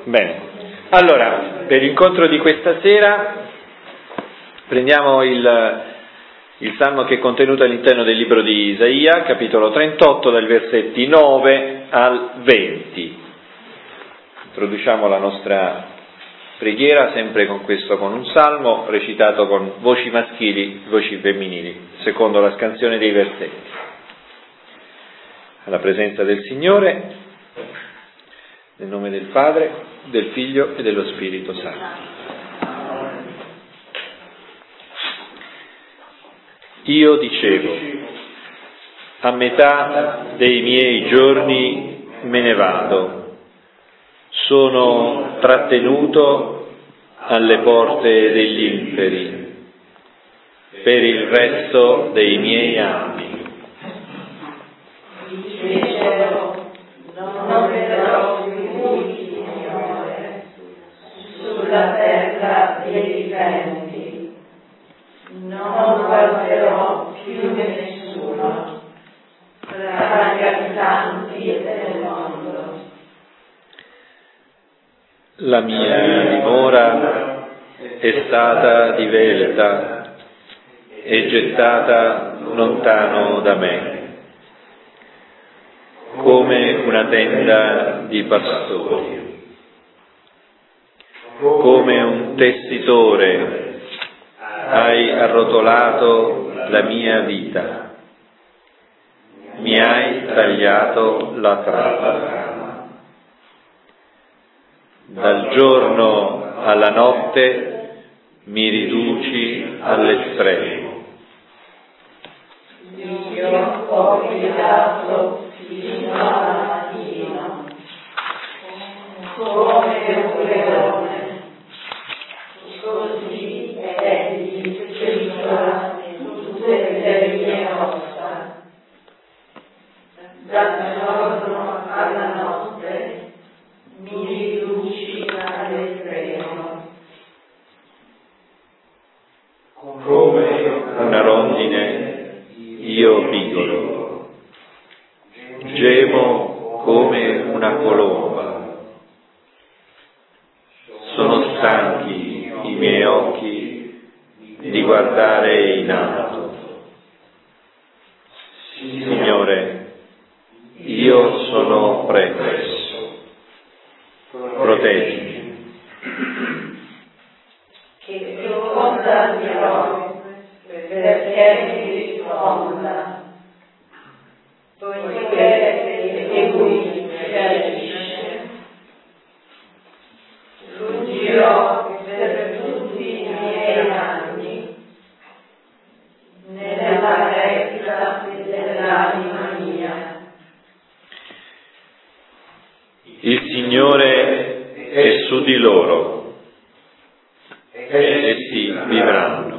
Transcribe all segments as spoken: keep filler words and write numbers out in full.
Bene, allora, per l'incontro di questa sera prendiamo il, il salmo che è contenuto all'interno del libro di Isaia, capitolo trentotto, dai versetti nove al venti. Introduciamo la nostra preghiera sempre con questo, con un salmo recitato con voci maschili, voci femminili, secondo la scansione dei versetti. Alla presenza del Signore, nel nome del Padre, del Figlio e dello Spirito Santo. Io dicevo, a metà dei miei giorni me ne vado, sono trattenuto alle porte degli inferi per il resto dei miei anni. Dicevo, non vedrò più il Signore sulla terra dei viventi, non guarderò più nessuno tra gli abitanti del mondo. La mia dimora è stata divelta e gettata lontano da me, come una tenda di pastori, come un tessitore hai arrotolato la mia vita, mi hai tagliato la trama. Dal giorno alla notte mi riduci all'estremo. Io ho gridato fino al mattino, come un leone, così egli strizza tutte le mie ossa. Dal giorno alla notte mi riduci all'estremo. Come una rondine io pigolo, gemo come una colomba. Sono stanchi i miei occhi di guardare in alto. Signore, io sono presso. Proteggimi. Che cosa dirò perché mi risponda, poiché lui chiarisce. Fuggirò per tutti i miei anni nella retta dell'anima mia. Il Signore è su di loro, essi vivranno.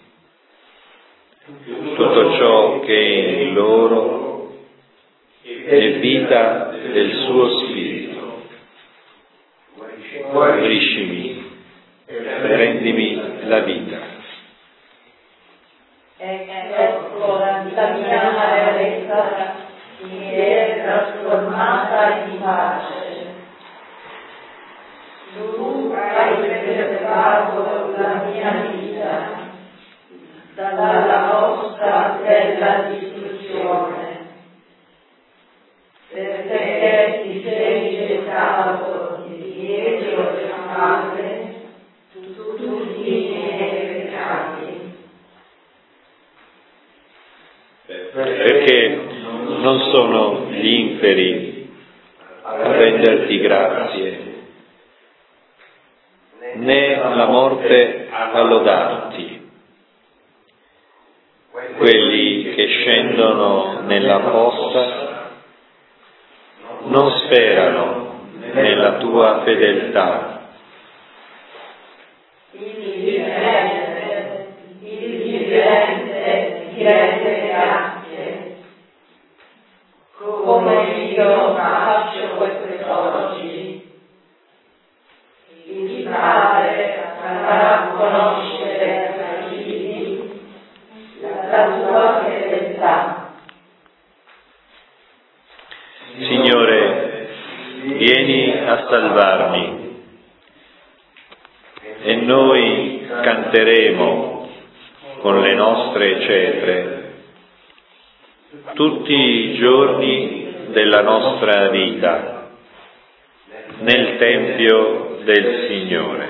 Tutto ciò che è in loro è vita del suo spirito. Guariscimi, rendimi la vita. Ecco, la mia amarezza si è trasformata in pace. Tu hai preservato la mia vita dalla fossa della distruzione, perché ti sei gettato dietro le spalle tutti i miei peccati. Perché non sono gli inferi a renderti grazie, né la morte a lodarti. Quelli che scendono nella fossa non sperano nella tua fedeltà. Il vivente, il vivente ti rende grazie, come io faccio questo oggi. Il Padre farà conoscere ai figli la tua fedeltà. Signore, vieni a salvarmi. noi canteremo con le nostre cetre tutti i giorni della nostra vita nel Tempio del Signore.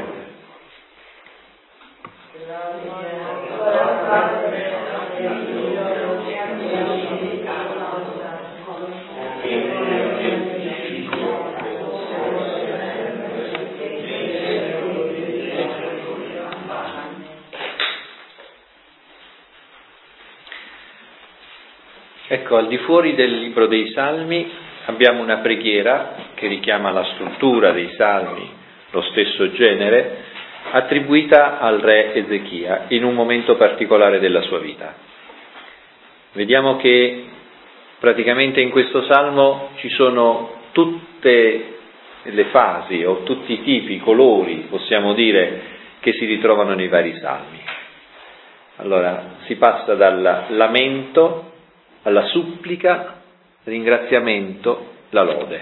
Ecco, al di fuori del libro dei Salmi abbiamo una preghiera che richiama la struttura dei Salmi, lo stesso genere, attribuita al re Ezechia in un momento particolare della sua vita. Vediamo che praticamente in questo Salmo ci sono tutte le fasi o tutti i tipi, i colori, possiamo dire, che si ritrovano nei vari Salmi. Allora, si passa dal lamento alla supplica, ringraziamento, la lode.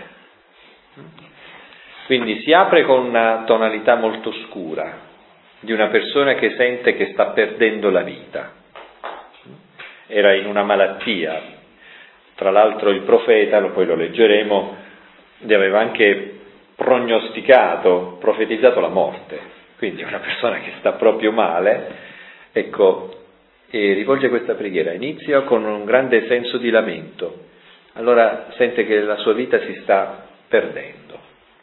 Quindi si apre con una tonalità molto scura di una persona che sente che sta perdendo la vita. Era in una malattia, tra l'altro il profeta, poi lo leggeremo, gli aveva anche prognosticato, profetizzato la morte, quindi una persona che sta proprio male, ecco, e rivolge questa preghiera, inizia con un grande senso di lamento, allora sente che la sua vita si sta perdendo,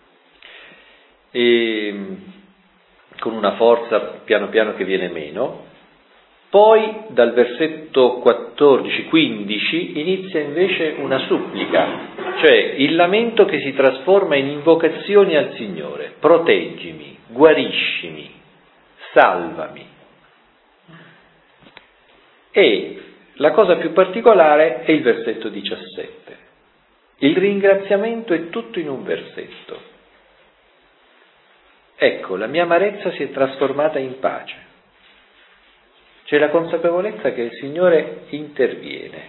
e con una forza piano piano che viene meno. Poi dal versetto quattordici quindici inizia invece una supplica, cioè il lamento che si trasforma in invocazioni al Signore: proteggimi, guariscimi, salvami. E la cosa più particolare è il versetto diciassette. Il ringraziamento è tutto in un versetto. Ecco, la mia amarezza si è trasformata in pace. C'è la consapevolezza che il Signore interviene.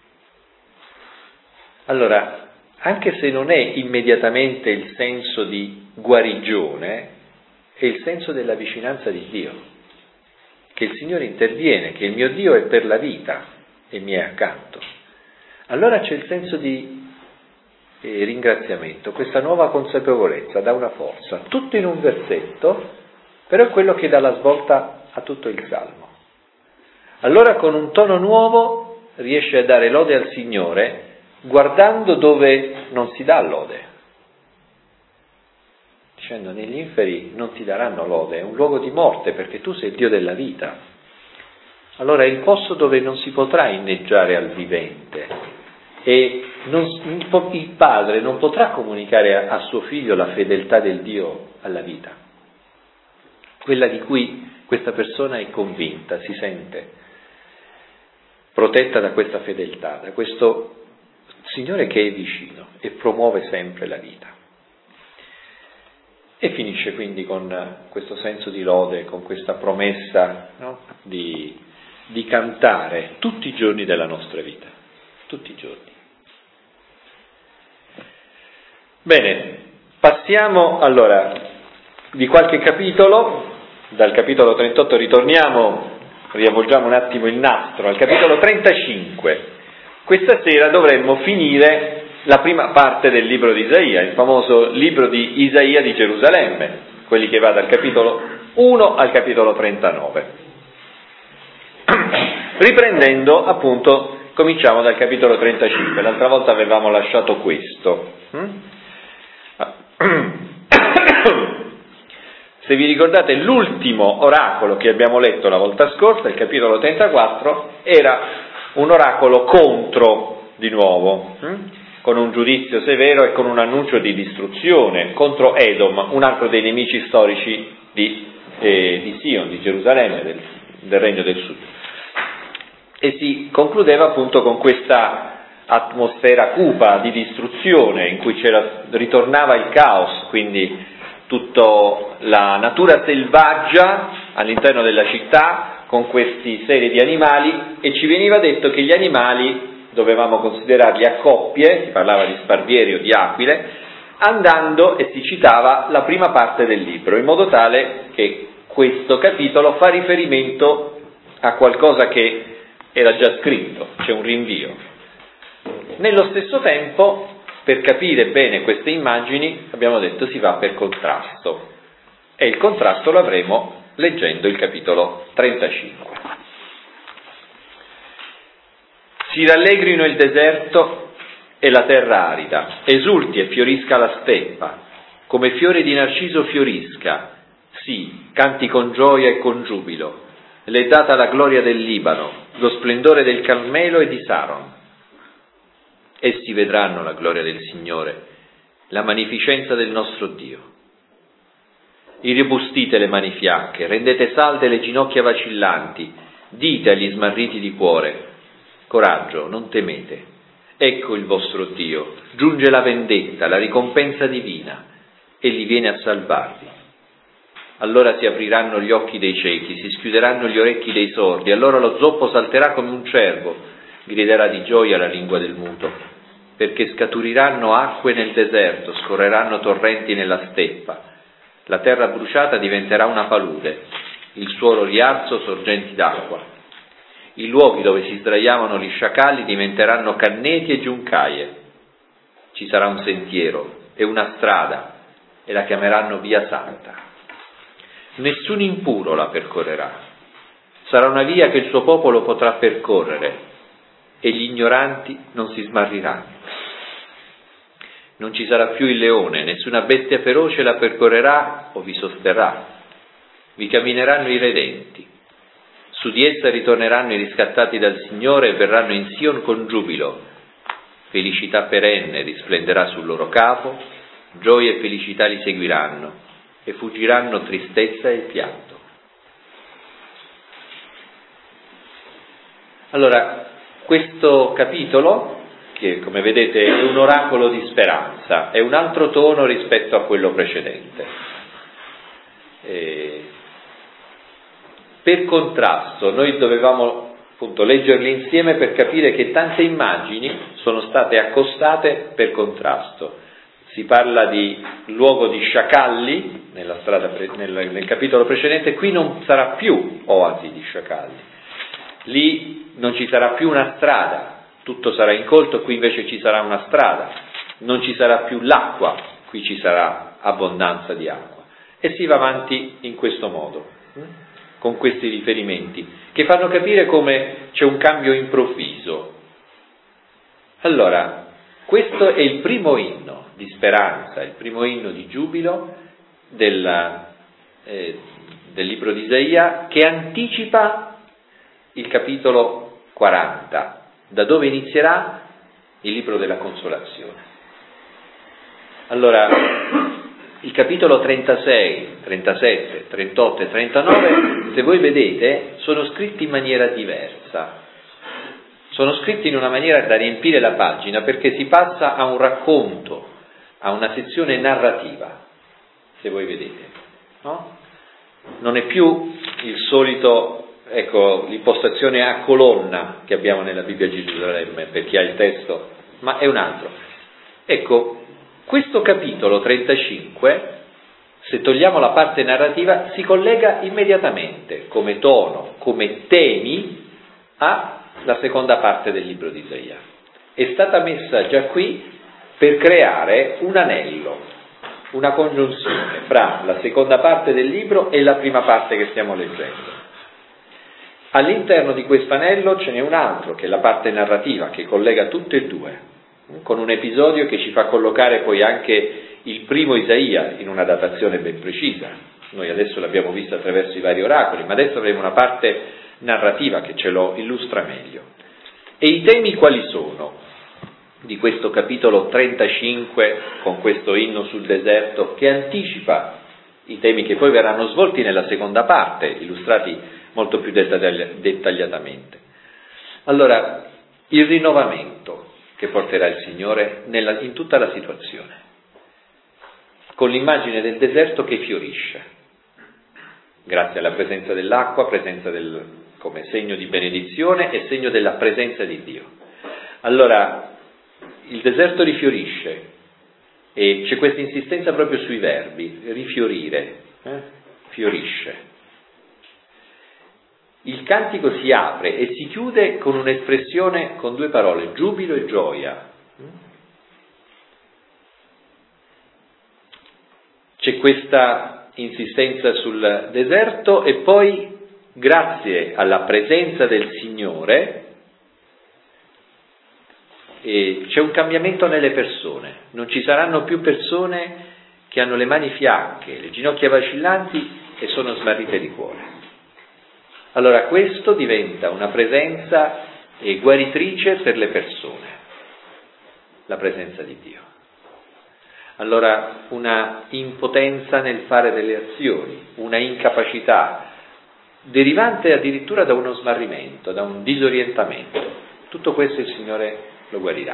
Allora, anche se non è immediatamente il senso di guarigione, è il senso della vicinanza di Dio, che il Signore interviene, che il mio Dio è per la vita e mi è accanto. Allora c'è il senso di eh, ringraziamento, questa nuova consapevolezza dà una forza, tutto in un versetto, però è quello che dà la svolta a tutto il Salmo. Allora con un tono nuovo riesce a dare lode al Signore, guardando dove non si dà lode, dicendo: negli inferi non ti daranno lode, è un luogo di morte perché tu sei il Dio della vita. Allora è il posto dove non si potrà inneggiare al vivente e non, il padre non potrà comunicare a, a suo figlio la fedeltà del Dio alla vita, quella di cui questa persona è convinta, si sente protetta da questa fedeltà, da questo Signore che è vicino e promuove sempre la vita. E finisce quindi con questo senso di lode, con questa promessa, no? di, di cantare tutti i giorni della nostra vita, tutti i giorni. Bene, passiamo allora di qualche capitolo, dal capitolo trentotto ritorniamo, riavvolgiamo un attimo il nastro al capitolo trentacinque. Questa sera dovremmo finire la prima parte del libro di Isaia, il famoso libro di Isaia di Gerusalemme, quelli che va dal capitolo uno al capitolo trentanove. Riprendendo, appunto, cominciamo dal capitolo trentacinque, l'altra volta avevamo lasciato questo. Se vi ricordate, l'ultimo oracolo che abbiamo letto la volta scorsa, il capitolo trentaquattro, era un oracolo contro, di nuovo, con un giudizio severo e con un annuncio di distruzione contro Edom, un altro dei nemici storici di, eh, di Sion, di Gerusalemme, del, del regno del sud. E si concludeva appunto con questa atmosfera cupa di distruzione in cui c'era, ritornava il caos, quindi tutta la natura selvaggia all'interno della città con questi serie di animali, e ci veniva detto che gli animali dovevamo considerarli a coppie, si parlava di sparvieri o di aquile, andando, e si citava la prima parte del libro, in modo tale che questo capitolo fa riferimento a qualcosa che era già scritto, c'è un rinvio. Nello stesso tempo, per capire bene queste immagini, abbiamo detto si va per contrasto, e il contrasto lo avremo leggendo il capitolo trentacinque. Si rallegrino il deserto e la terra arida, esulti e fiorisca la steppa, come fiore di narciso fiorisca, sì, canti con gioia e con giubilo, le è data la gloria del Libano, lo splendore del Carmelo e di Saron. Essi vedranno la gloria del Signore, la magnificenza del nostro Dio. Irrobustite le mani fiacche, rendete salde le ginocchia vacillanti, dite agli smarriti di cuore: coraggio, non temete, ecco il vostro Dio, giunge la vendetta, la ricompensa divina, egli viene a salvarvi. Allora si apriranno gli occhi dei ciechi, si schiuderanno gli orecchi dei sordi, allora lo zoppo salterà come un cervo, griderà di gioia la lingua del muto, perché scaturiranno acque nel deserto, scorreranno torrenti nella steppa, la terra bruciata diventerà una palude, il suolo riarso sorgenti d'acqua. I luoghi dove si sdraiavano gli sciacalli diventeranno canneti e giuncaie. Ci sarà un sentiero e una strada, e la chiameranno Via Santa. Nessun impuro la percorrerà. Sarà una via che il suo popolo potrà percorrere, e gli ignoranti non si smarriranno. Non ci sarà più il leone, nessuna bestia feroce la percorrerà o vi sosterrà. Vi cammineranno i redenti. Su di essa ritorneranno i riscattati dal Signore e verranno in Sion con giubilo. Felicità perenne risplenderà sul loro capo, gioia e felicità li seguiranno, e fuggiranno tristezza e pianto. Allora, questo capitolo, che come vedete è un oracolo di speranza, è un altro tono rispetto a quello precedente. E per contrasto, noi dovevamo appunto leggerli insieme per capire che tante immagini sono state accostate per contrasto. Si parla di luogo di sciacalli nella strada, nel, nel capitolo precedente, qui non sarà più oasi di sciacalli, lì non ci sarà più una strada, tutto sarà incolto, qui invece ci sarà una strada, non ci sarà più l'acqua, qui ci sarà abbondanza di acqua, e si va avanti in questo modo, con questi riferimenti, che fanno capire come c'è un cambio improvviso. Allora, questo è il primo inno di speranza, il primo inno di giubilo della, eh, del libro di Isaia, che anticipa il capitolo quaranta, da dove inizierà il libro della consolazione. Allora, il capitolo trentasei, trentasette, trentotto e trentanove, se voi vedete, sono scritti in maniera diversa. Sono scritti in una maniera da riempire la pagina, perché si passa a un racconto, a una sezione narrativa, se voi vedete, no? Non è più il solito, ecco, l'impostazione a colonna che abbiamo nella Bibbia di Gerusalemme, per chi ha il testo, ma è un altro. Ecco, questo capitolo trentacinque, se togliamo la parte narrativa, si collega immediatamente, come tono, come temi, a la seconda parte del libro di Isaia. È stata messa già qui per creare un anello, una congiunzione fra la seconda parte del libro e la prima parte che stiamo leggendo. All'interno di questo anello ce n'è un altro, che è la parte narrativa, che collega tutte e due, con un episodio che ci fa collocare poi anche il primo Isaia in una datazione ben precisa. Noi adesso l'abbiamo visto attraverso i vari oracoli, ma adesso avremo una parte narrativa che ce lo illustra meglio. E i temi quali sono di questo capitolo trentacinque, con questo inno sul deserto, che anticipa i temi che poi verranno svolti nella seconda parte, illustrati molto più dettagliatamente? Allora, il rinnovamento che porterà il Signore nella, in tutta la situazione, con l'immagine del deserto che fiorisce, grazie alla presenza dell'acqua, presenza del, come segno di benedizione e segno della presenza di Dio. Allora, il deserto rifiorisce, e c'è questa insistenza proprio sui verbi, rifiorire, eh? fiorisce. il cantico si apre e si chiude con un'espressione, con due parole, giubilo e gioia. C'è questa insistenza sul deserto e poi, grazie alla presenza del Signore, e c'è un cambiamento nelle persone. Non ci saranno più persone che hanno le mani fiacche, le ginocchia vacillanti e sono smarrite di cuore. Allora questo diventa una presenza guaritrice per le persone, la presenza di Dio. Allora una impotenza nel fare delle azioni, una incapacità derivante addirittura da uno smarrimento, da un disorientamento, tutto questo il Signore lo guarirà.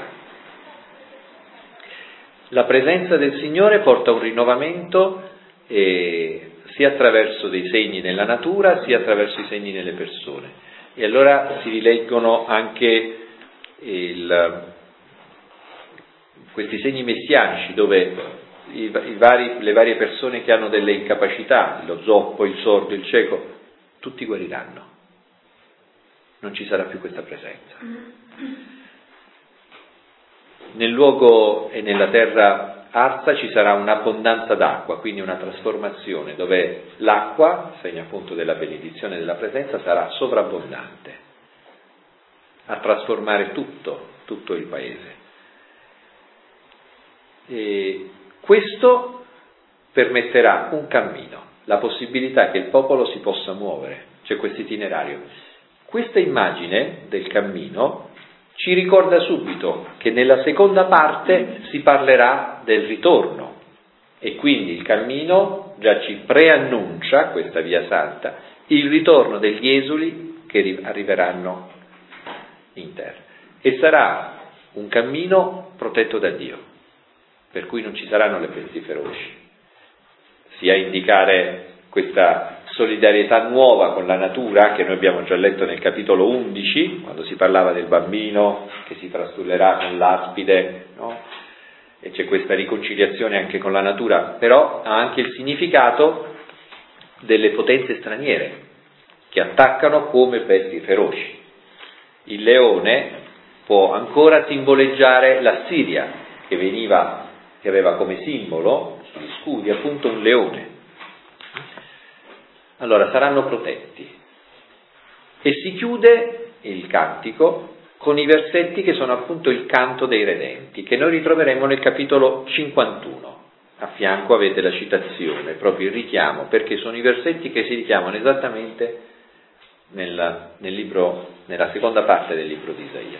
La presenza del Signore porta un rinnovamento eh, sia attraverso dei segni nella natura, sia attraverso i segni nelle persone. E allora si rileggono anche il, questi segni messianici, dove i, i vari, le varie persone che hanno delle incapacità, lo zoppo, il sordo, il cieco, tutti guariranno. Non ci sarà più questa presenza. Nel luogo e nella terra arsa ci sarà un'abbondanza d'acqua, quindi una trasformazione dove l'acqua, segno appunto della benedizione della presenza, sarà sovrabbondante a trasformare tutto, tutto il paese. E questo permetterà un cammino, la possibilità che il popolo si possa muovere, c'è questo itinerario. Questa immagine del cammino ci ricorda subito che nella seconda parte si parlerà del ritorno e quindi il cammino già ci preannuncia, questa via santa, il ritorno degli esuli che arriveranno in terra. E sarà un cammino protetto da Dio, per cui non ci saranno le bestie feroci, sia a indicare questa solidarietà nuova con la natura che noi abbiamo già letto nel capitolo undici, quando si parlava del bambino che si trastullerà con l'aspide, no? E c'è questa riconciliazione anche con la natura, però ha anche il significato delle potenze straniere che attaccano come bestie feroci. Il leone può ancora simboleggiare l'Assiria, che veniva, che aveva come simbolo sugli scudi appunto un leone. Allora saranno protetti e si chiude il cantico con i versetti che sono appunto il canto dei redenti, che noi ritroveremo nel capitolo cinquantuno. A fianco avete la citazione, proprio il richiamo, perché sono i versetti che si richiamano esattamente nel, nel libro, nella seconda parte del libro di Isaia.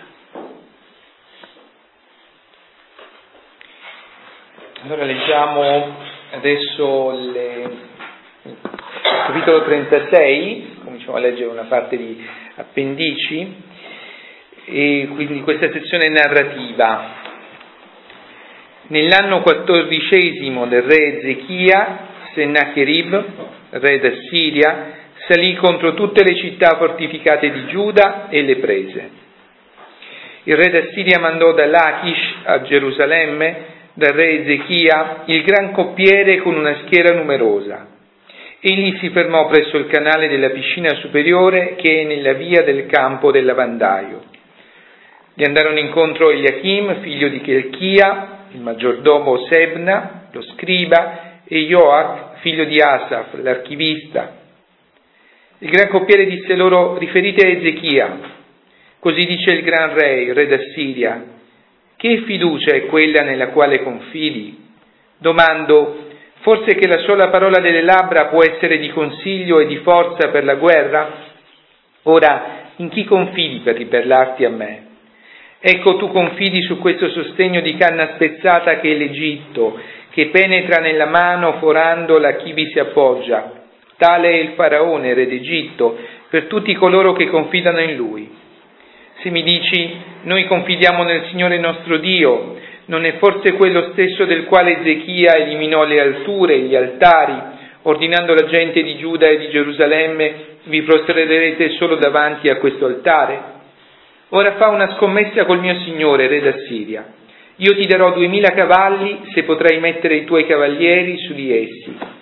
Allora leggiamo adesso le... capitolo trentasei, cominciamo a leggere una parte di appendici, e quindi questa sezione narrativa. Nell'anno quattordicesimo del re Ezechia, Sennacherib, re d'Assiria, salì contro tutte le città fortificate di Giuda e le prese. Il re d'Assiria mandò da Lachish a Gerusalemme, dal re Ezechia, il gran coppiere con una schiera numerosa. Egli si fermò presso il canale della piscina superiore che è nella via del campo del lavandaio. Gli andarono incontro Eliachim, figlio di Chelchia, il maggiordomo Sebna, lo scriba, e Joach, figlio di Asaf, l'archivista. Il gran coppiere disse loro: riferite a Ezechia, così dice il gran re, il re d'Assiria, che fiducia è quella nella quale confidi? Domando: forse che la sola parola delle labbra può essere di consiglio e di forza per la guerra? Ora, in chi confidi per ribellarti a me? Ecco, tu confidi su questo sostegno di canna spezzata che è l'Egitto, che penetra nella mano forandola a chi vi si appoggia. Tale è il faraone, re d'Egitto, per tutti coloro che confidano in lui. Se mi dici: noi confidiamo nel Signore nostro Dio, non è forse quello stesso del quale Ezechia eliminò le alture e gli altari, ordinando alla gente di Giuda e di Gerusalemme: vi prostrerete solo davanti a questo altare? Ora fa una scommessa col mio Signore, re d'Assiria. Io ti darò duemila cavalli se potrai mettere i tuoi cavalieri su di essi.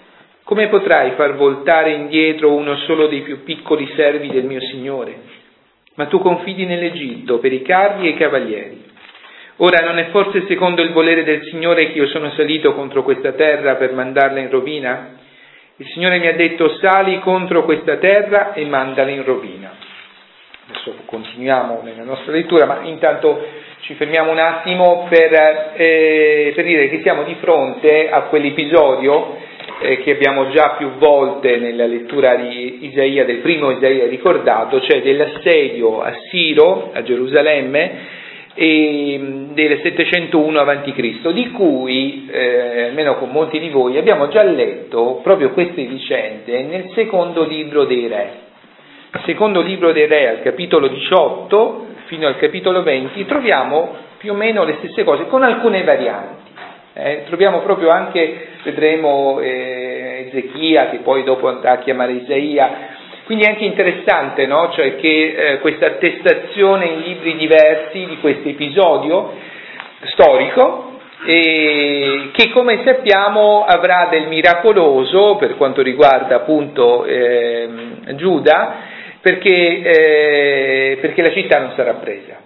Come potrai far voltare indietro uno solo dei più piccoli servi del mio Signore? Ma tu confidi nell'Egitto per i carri e i cavalieri. Ora non è forse secondo il volere del Signore che io sono salito contro questa terra per mandarla in rovina? Il Signore mi ha detto: sali contro questa terra e mandala in rovina. Adesso continuiamo nella nostra lettura, ma intanto ci fermiamo un attimo per, eh, per dire che siamo di fronte a quell'episodio eh, che abbiamo già più volte nella lettura di Isaia, del primo Isaia ricordato, cioè dell'assedio assiro a Gerusalemme e del settecentouno avanti Cristo, di cui, eh, almeno con molti di voi, abbiamo già letto proprio queste vicende nel secondo libro dei Re. Secondo libro dei Re, al capitolo diciotto fino al capitolo venti, troviamo più o meno le stesse cose, con alcune varianti. Eh, troviamo proprio anche, vedremo, eh, Ezechia, che poi dopo andrà a chiamare Isaia. Quindi è anche interessante, no? Cioè che eh, questa attestazione in libri diversi di questo episodio storico, e che come sappiamo avrà del miracoloso per quanto riguarda appunto eh, Giuda, perché, eh, perché la città non sarà presa.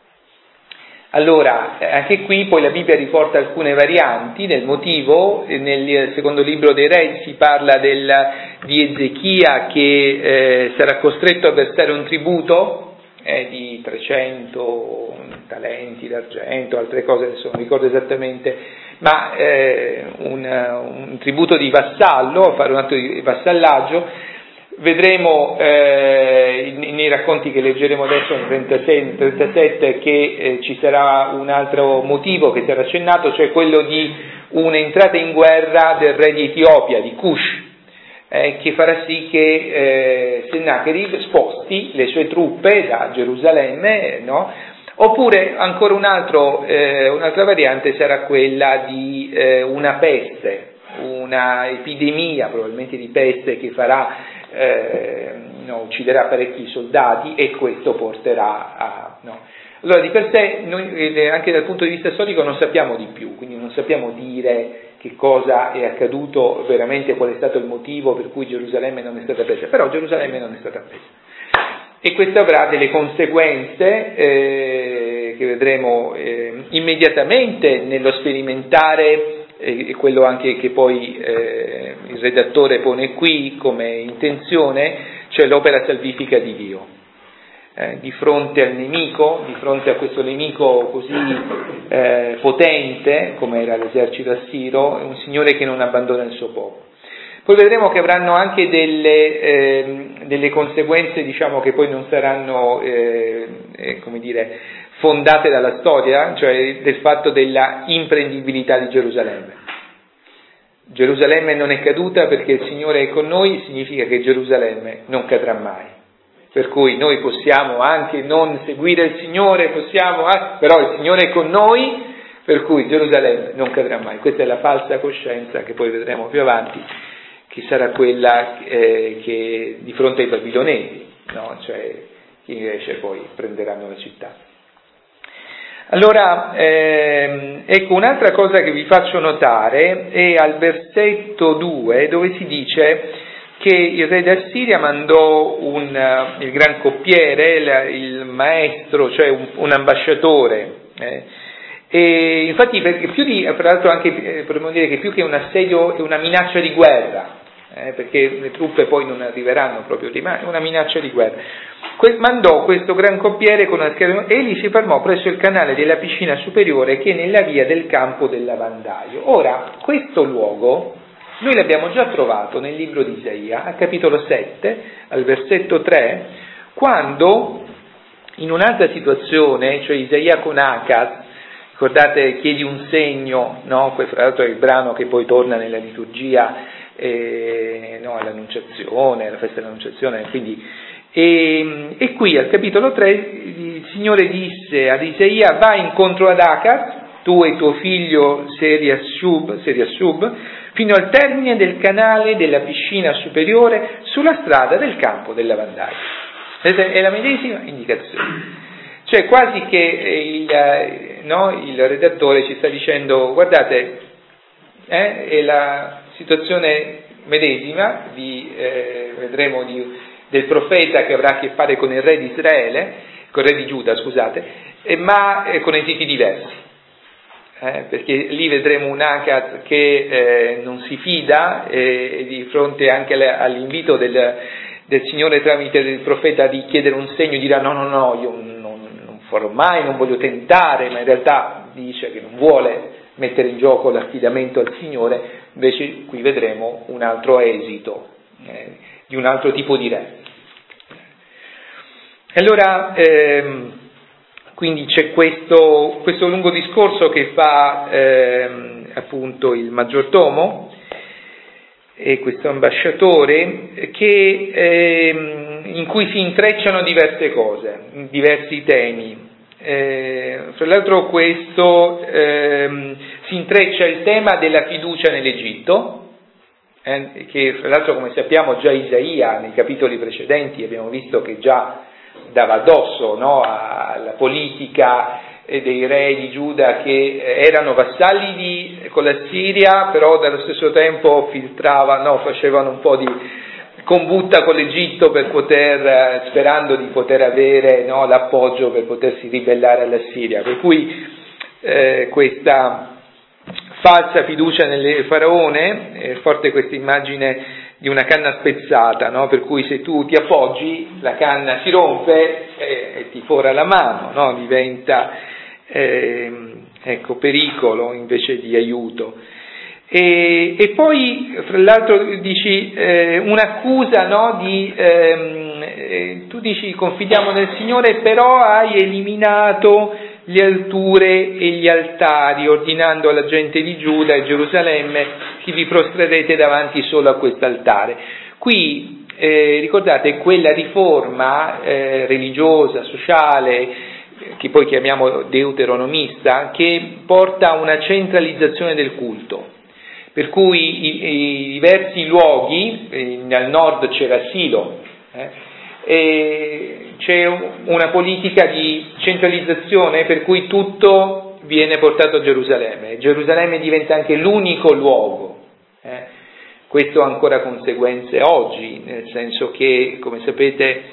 Allora, anche qui poi la Bibbia riporta alcune varianti del motivo. Nel secondo libro dei Re si parla del, di Ezechia che eh, sarà costretto a versare un tributo eh, di trecento talenti d'argento, altre cose, adesso non ricordo esattamente, ma eh, un, un tributo di vassallo, a fare un atto di vassallaggio. Vedremo eh, nei racconti che leggeremo adesso nel trentasei trentasette che eh, ci sarà un altro motivo che sarà accennato, cioè quello di un'entrata in guerra del re di Etiopia, di Cush, eh, che farà sì che eh, Sennacherib sposti le sue truppe da Gerusalemme, no? Oppure ancora un altro, eh, un'altra variante sarà quella di eh, una peste, una epidemia probabilmente di peste che farà Eh, no, ucciderà parecchi soldati e questo porterà a... No. Allora di per sé noi anche dal punto di vista storico non sappiamo di più, quindi non sappiamo dire che cosa è accaduto veramente, qual è stato il motivo per cui Gerusalemme non è stata presa, però Gerusalemme non è stata presa e questo avrà delle conseguenze eh, che vedremo eh, immediatamente nello sperimentare, e quello anche che poi eh, il redattore pone qui come intenzione, cioè l'opera salvifica di Dio. Eh, di fronte al nemico, di fronte a questo nemico così eh, potente come era l'esercito assiro, è un Signore che non abbandona il suo popolo. Poi vedremo che avranno anche delle, eh, delle conseguenze, diciamo, che poi non saranno, eh, eh, come dire, fondate dalla storia, cioè del fatto della imprendibilità di Gerusalemme. Gerusalemme non è caduta perché il Signore è con noi, significa che Gerusalemme non cadrà mai. Per cui noi possiamo anche non seguire il Signore, possiamo, ah, però il Signore è con noi, per cui Gerusalemme non cadrà mai. Questa è la falsa coscienza che poi vedremo più avanti, che sarà quella eh, che di fronte ai babilonesi, no? Cioè che invece poi prenderanno la città. Allora, ehm, ecco, un'altra cosa che vi faccio notare è al versetto due, dove si dice che il re d'Assiria mandò un, uh, il gran coppiere, il, il maestro, cioè un, un ambasciatore, eh, e infatti perché più di, tra l'altro anche eh, potremmo dire che più che un assedio è una minaccia di guerra, eh, perché le truppe poi non arriveranno proprio lì, ma è una minaccia di guerra. Que- mandò questo gran coppiere con una schiera, e egli si fermò presso il canale della piscina superiore che è nella via del campo del lavandaio. Ora, questo luogo noi l'abbiamo già trovato nel libro di Isaia, al capitolo sette, al versetto tre, quando in un'altra situazione, cioè Isaia con Acaz, ricordate, chiedi un segno, no? Questo tra l'altro è il brano che poi torna nella liturgia, eh, no, all'Annunciazione, alla festa dell'Annunciazione, quindi, e, e qui al capitolo tre il Signore disse ad Isaia: vai incontro ad Acaz, tu e tuo figlio Seriashub, Seriashub, fino al termine del canale della piscina superiore sulla strada del campo del lavandaio. È la medesima indicazione. Cioè quasi che il, no, il redattore ci sta dicendo: guardate, eh, è la situazione medesima, di, eh, vedremo di, del profeta che avrà a che fare con il re di Israele, con il re di Giuda, scusate, eh, ma eh, con esiti diversi. Eh, perché lì vedremo un Acaz che eh, non si fida e, e di fronte anche alle, all'invito del, del Signore tramite il profeta di chiedere un segno dirà no, no, no, io non, non farò mai, non voglio tentare, ma in realtà dice che non vuole mettere in gioco l'affidamento al Signore. Invece qui vedremo un altro esito, eh, di un altro tipo di re. Allora, ehm, quindi c'è questo, questo lungo discorso che fa ehm, appunto il maggiordomo e questo ambasciatore che, ehm, in cui si intrecciano diverse cose, diversi temi. Eh, fra l'altro questo ehm, si intreccia il tema della fiducia nell'Egitto, eh, che fra l'altro come sappiamo già Isaia nei capitoli precedenti abbiamo visto che già dava addosso, no, alla politica dei re di Giuda che erano vassalli di, con la Siria, però dallo stesso tempo filtravano, no, facevano un po' di combutta con l'Egitto per poter, sperando di poter avere, no, l'appoggio per potersi ribellare alla Siria. Per cui eh, questa falsa fiducia nel faraone, è forte questa immagine di una canna spezzata, no? Per cui se tu ti appoggi la canna si rompe e, e ti fora la mano, no? Diventa eh, ecco, pericolo invece di aiuto. E, e poi fra l'altro dici eh, un'accusa, no? Di, ehm, eh, tu dici confidiamo nel Signore, però hai eliminato le alture e gli altari, ordinando alla gente di Giuda e Gerusalemme che vi prostrerete davanti solo a quest'altare. Qui eh, ricordate quella riforma eh, religiosa, sociale, che poi chiamiamo deuteronomista, che porta a una centralizzazione del culto, per cui i, i diversi luoghi, eh, al nord c'era Silo, eh, e c'è una politica di centralizzazione per cui tutto viene portato a Gerusalemme. Gerusalemme diventa anche l'unico luogo. Eh. Questo ha ancora conseguenze oggi, nel senso che, come sapete,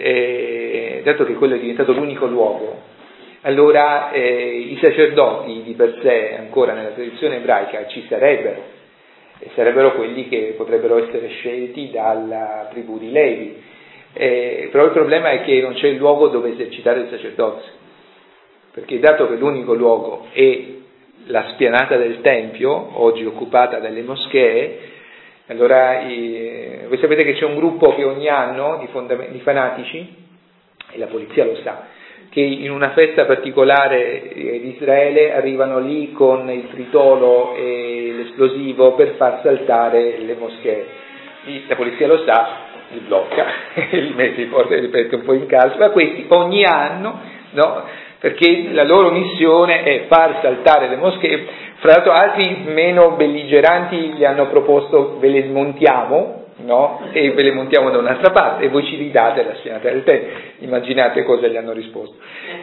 eh, dato che quello è diventato l'unico luogo, allora eh, i sacerdoti di per sé, ancora nella tradizione ebraica, ci sarebbero, e sarebbero quelli che potrebbero essere scelti dalla tribù di Levi. Eh, però il problema è che non c'è il luogo dove esercitare il sacerdozio, perché dato che l'unico luogo è la spianata del Tempio, oggi occupata dalle moschee, allora eh, voi sapete che c'è un gruppo che ogni anno di, fondam- di fanatici, e la polizia lo sa, che in una festa particolare eh, di Israele arrivano lì con il tritolo e l'esplosivo per far saltare le moschee. La polizia lo sa, li blocca, li mette, li porta, li mette un po' in calcio, ma questi ogni anno, no, perché la loro missione è far saltare le moschee. Fra l'altro altri meno belligeranti gli hanno proposto ve le smontiamo, no, e ve le montiamo da un'altra parte e voi ci ridate la spianata del Tempio. Immaginate cosa gli hanno risposto.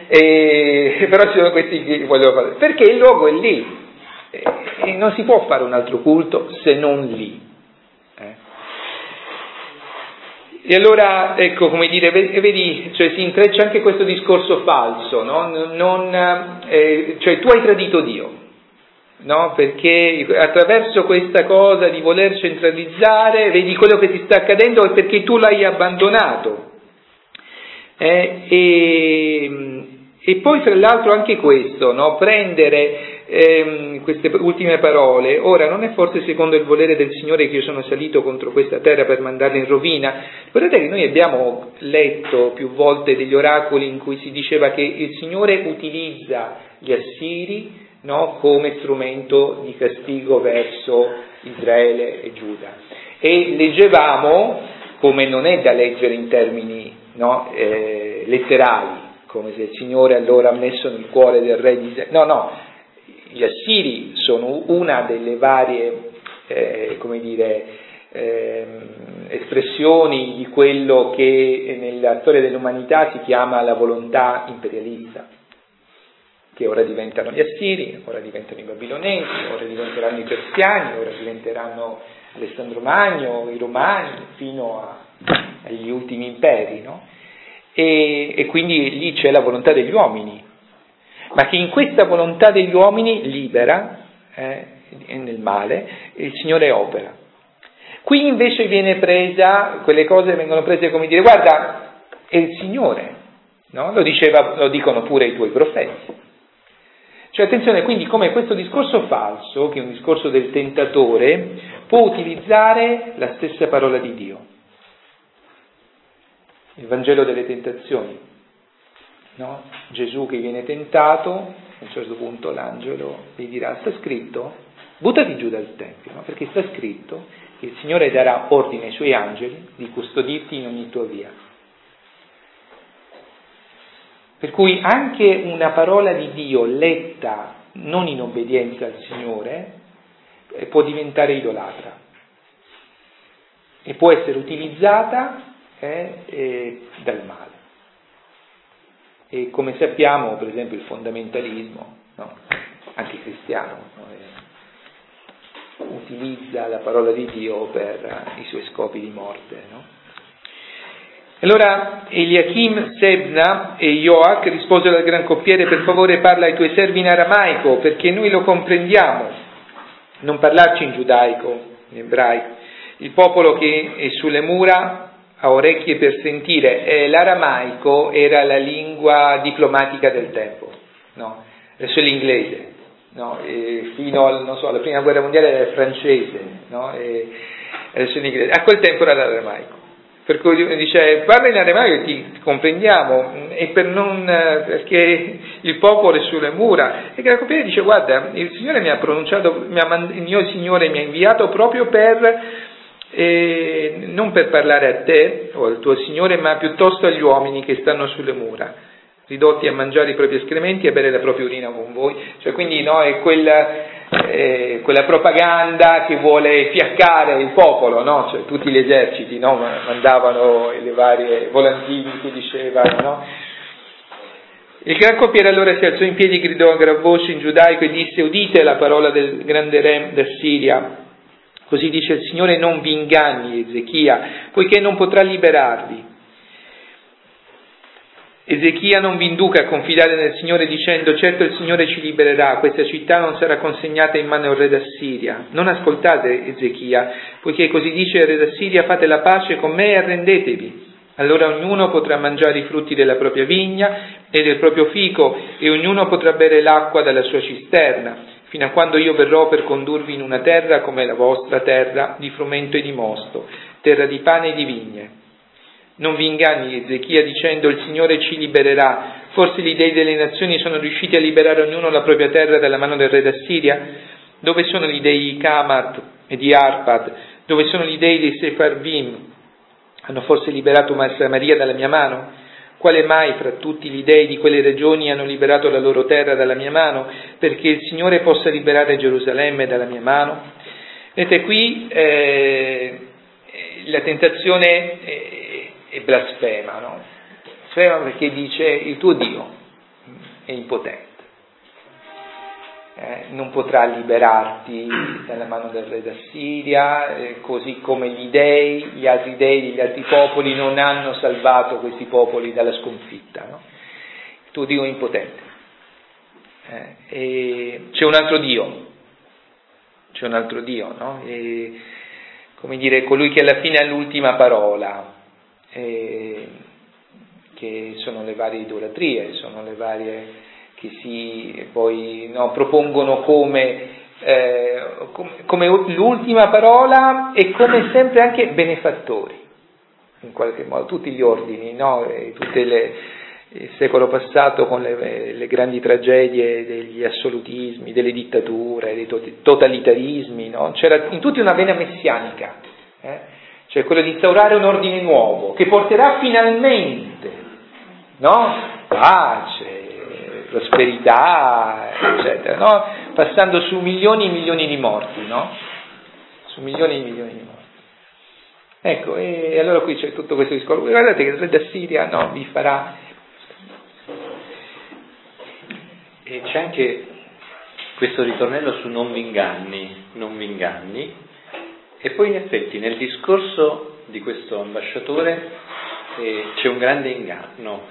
E, però ci sono questi che vogliono fare, perché il luogo è lì e, e non si può fare un altro culto se non lì. Eh. E allora, ecco, come dire, vedi, cioè si intreccia anche questo discorso falso, no? Non, eh, cioè tu hai tradito Dio, no? Perché attraverso questa cosa di voler centralizzare, vedi quello che ti sta accadendo è perché tu l'hai abbandonato. Eh, e, e poi tra l'altro anche questo, no? Prendere ehm, queste ultime parole, ora non è forse secondo il volere del Signore che io sono salito contro questa terra per mandarla in rovina? Guardate che noi abbiamo letto più volte degli oracoli in cui si diceva che il Signore utilizza gli assiri, no? Come strumento di castigo verso Israele e Giuda, e leggevamo, come non è da leggere in termini, no? eh, letterali, come se il Signore allora ha messo nel cuore del re di Israele, no, no, gli assiri sono una delle varie, eh, come dire, eh, espressioni di quello che nella storia dell'umanità si chiama la volontà imperialista, che ora diventano gli assiri, ora diventano i babilonesi, ora diventeranno i persiani, ora diventeranno Alessandro Magno, i Romani, fino a, agli ultimi imperi, no? E, e quindi lì c'è la volontà degli uomini, ma che in questa volontà degli uomini libera, eh, nel male, il Signore opera. Qui invece viene presa, quelle cose vengono prese come dire, guarda, è il Signore, no? Lo diceva, lo dicono pure i tuoi profeti. Cioè attenzione, quindi come questo discorso falso, che è un discorso del tentatore, può utilizzare la stessa parola di Dio. Il Vangelo delle tentazioni, no? Gesù che viene tentato, a un certo punto l'angelo gli dirà, sta scritto, buttati giù dal Tempio, no? Perché sta scritto che il Signore darà ordine ai Suoi angeli di custodirti in ogni tua via. Per cui anche una parola di Dio letta non in obbedienza al Signore eh, può diventare idolatra e può essere utilizzata eh, eh, dal male. E come sappiamo, per esempio, il fondamentalismo, no? Anche cristiano, no? eh, utilizza la parola di Dio per eh, i suoi scopi di morte, no? Allora Eliachim, Sebna e Joach risposero al gran coppiere, per favore parla ai tuoi servi in aramaico, perché noi lo comprendiamo, non parlarci in giudaico, in ebraico. Il popolo che è sulle mura ha orecchie per sentire, e l'aramaico era la lingua diplomatica del tempo, no? Adesso è l'inglese, no? E fino al, non so, alla prima guerra mondiale era il francese, no? E adesso è l'inglese, a quel tempo era l'aramaico. Per cui dice, parla in aramaico, ti comprendiamo, e per non, perché il popolo è sulle mura. E la coppiere dice, guarda, il Signore mi ha pronunciato, mi ha, il mio Signore mi ha inviato proprio per, eh, non per parlare a te o al tuo Signore, ma piuttosto agli uomini che stanno sulle mura, ridotti a mangiare i propri escrementi e a bere la propria urina con voi. Cioè, quindi no, è quella... Eh, quella propaganda che vuole fiaccare il popolo, no? Cioè, tutti gli eserciti, no? Mandavano le varie volantini che dicevano, no? Il gran coppiere allora si alzò in piedi, gridò a gran voce in giudaico e disse, udite la parola del grande re d'Assiria, così dice il Signore, non vi inganni Ezechia, poiché non potrà liberarvi. Ezechia non vi induca a confidare nel Signore dicendo, certo il Signore ci libererà, questa città non sarà consegnata in mano al re d'Assiria. Non ascoltate Ezechia, poiché così dice il re d'Assiria, fate la pace con me e arrendetevi. Allora ognuno potrà mangiare i frutti della propria vigna e del proprio fico, e ognuno potrà bere l'acqua dalla sua cisterna, fino a quando io verrò per condurvi in una terra come la vostra terra, di frumento e di mosto, terra di pane e di vigne. Non vi inganni Ezechia dicendo il Signore ci libererà, forse gli dei delle nazioni sono riusciti a liberare ognuno la propria terra dalla mano del re d'Assiria? Dove sono gli dei di Camat e di Arpad? Dove sono gli dei dei Sepharvim? Hanno forse liberato Samaria dalla mia mano? Quale mai fra tutti gli dei di quelle regioni hanno liberato la loro terra dalla mia mano, perché il Signore possa liberare Gerusalemme dalla mia mano? Vedete qui eh, la tentazione eh, è blasfema, no? Blasfema perché dice il tuo Dio è impotente, eh, non potrà liberarti dalla mano del re d'Assiria, eh, così come gli dei, gli altri dei, gli altri popoli non hanno salvato questi popoli dalla sconfitta, no? Il tuo Dio è impotente. Eh, e c'è un altro Dio, c'è un altro Dio, no? E, come dire, colui che alla fine ha l'ultima parola. Eh, che sono le varie idolatrie, sono le varie che si poi no, propongono come, eh, come, come l'ultima parola e come sempre anche benefattori, in qualche modo, tutti gli ordini, no? E tutte le, il secolo passato con le, le grandi tragedie degli assolutismi, delle dittature, dei totalitarismi, no? C'era in tutti una vena messianica, eh? Cioè quello di instaurare un ordine nuovo che porterà finalmente, no? Pace, prosperità, eccetera, no? Passando su milioni e milioni di morti, no? Su milioni e milioni di morti. Ecco, e allora qui c'è tutto questo discorso. Guardate che il re d'Assiria no, vi farà. E c'è anche questo ritornello su non vi inganni, non vi inganni. E poi in effetti nel discorso di questo ambasciatore eh, c'è un grande inganno.